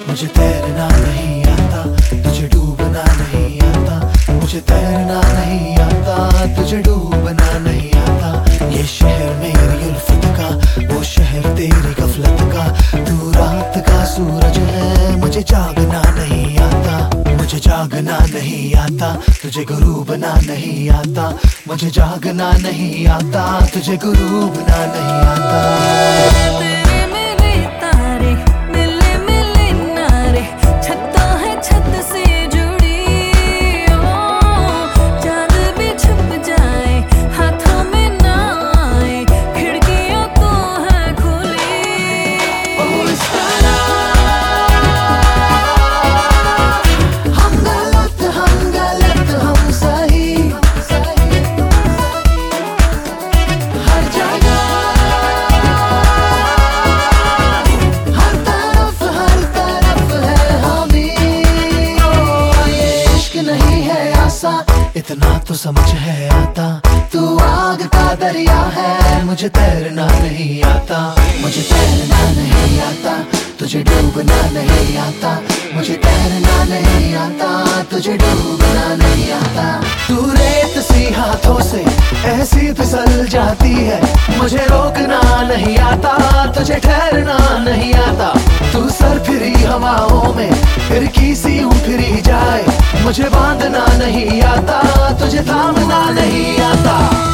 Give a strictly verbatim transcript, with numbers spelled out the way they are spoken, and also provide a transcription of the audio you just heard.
मुझे तैरना नहीं आता, तुझे डूबना नहीं आता। मुझे तैरना नहीं आता, तुझे डूबना नहीं आता। ये शहर मेरी उल्फत का, वो शहर तेरी गफलत का। तू रात का सूरज है, मुझे जागना नहीं आता। मुझे जागना नहीं आता, तुझे गुरूबना नहीं आता। मुझे जागना नहीं आता, तुझे गुरूबना नहीं आता। इतना तो समझ है आता, तू आग का दरिया है, मुझे तैरना नहीं आता। मुझे तैरना नहीं आता, तुझे डूबना नहीं आता। मुझे तैरना नहीं आता, तुझे डूबना नहीं आता। तू रेत सी हाथों से ऐसी फिसल जाती है, मुझे रोकना नहीं आता। तुझे ठहरना नहीं आता, तू सरफिरी हवाओं में फिर किसी फिरी जाए। मुझे बांधना नहीं आता, तुझे थामना नहीं आता।